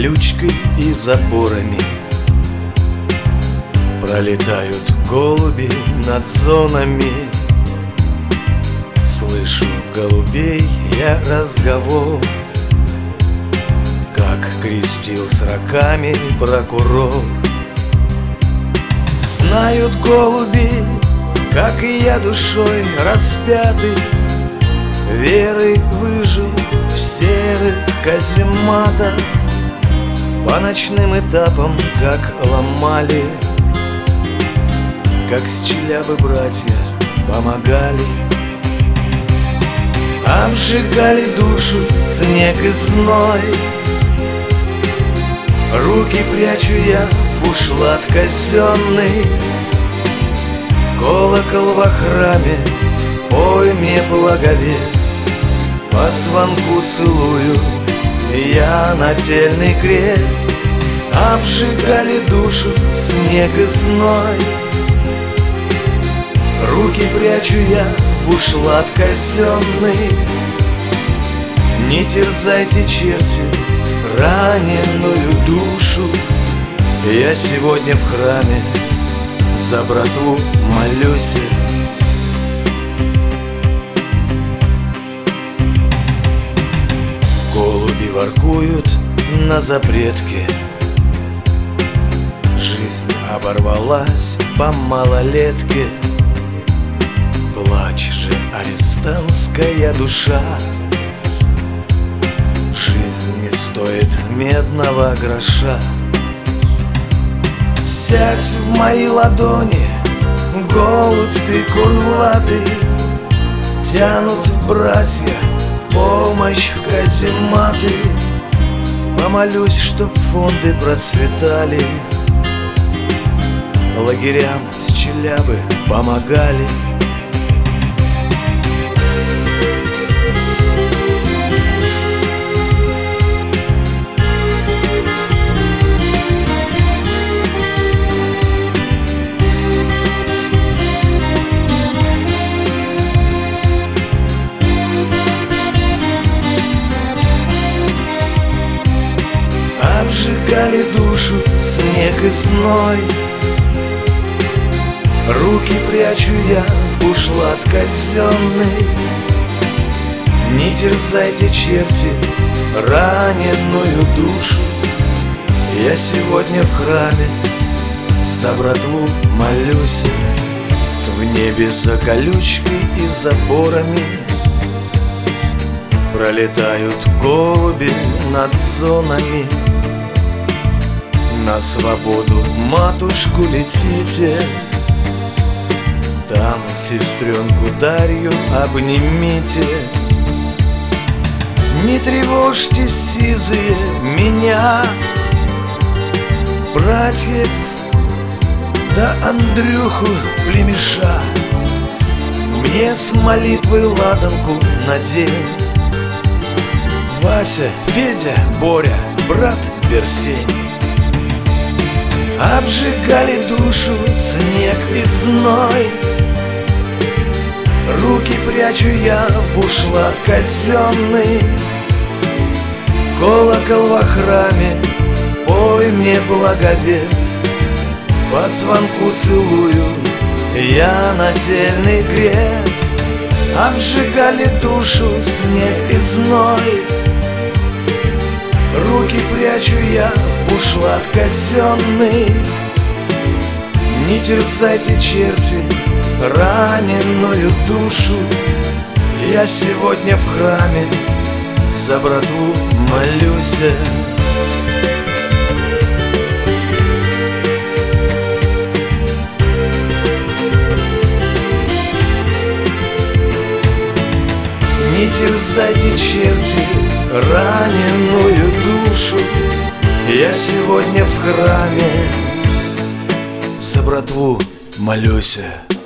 колючкой и запорами. Пролетают голуби над зонами. Слышу голубей я разговор, как крестил с роками прокурор. Знают голуби, как и я, душой распятый, верой выжил в серых казематах, по ночным этапам, как ломали, как с Челябы братья помогали. Обжигали душу снег и зной, руки прячу я в бушлат казенный. Колокол во храме, пой мне благовест, по звонку целую я нательный крест. Обжигали душу снег и зной, руки прячу я в бушлат казенный. Не терзайте, черти, раненую душу, я сегодня в храме за братву молюсь. Голуби воркуют на запретке, жизнь оборвалась по малолетке. Плачь же, арестантская душа, жизнь не стоит медного гроша. Сядь в мои ладони, голубь ты курлатый, тянут братья помощь в казематы. Помолюсь, чтоб фонды процветали, лагерям с Челябы помогали. Обжигали душу снег и зной, руки прячу я в бушлат казенный. Не терзайте, черти, раненую душу, я сегодня в храме за братву молюсь. В небе за колючкой и запорами пролетают голуби над зонами. На свободу, матушку, летите, там сестренку Дарью обнимите. Не тревожьте, сизые, меня, братьев да Андрюху племеша. Мне с молитвой ладанку надень. Вася, Федя, Боря, брат Берсень. Обжигали душу снег и зной, руки прячу я в бушлат казенный. Колокол во храме, пой мне благовест, по звонку целую я нательный крест. Обжигали душу снег и зной, руки прячу я в бушлат казенный. Не терзайте, черти, раненую душу, я сегодня в храме за братву молюсь. Не терзайте, черти, раненую душу, я сегодня в храме за братву молюсь.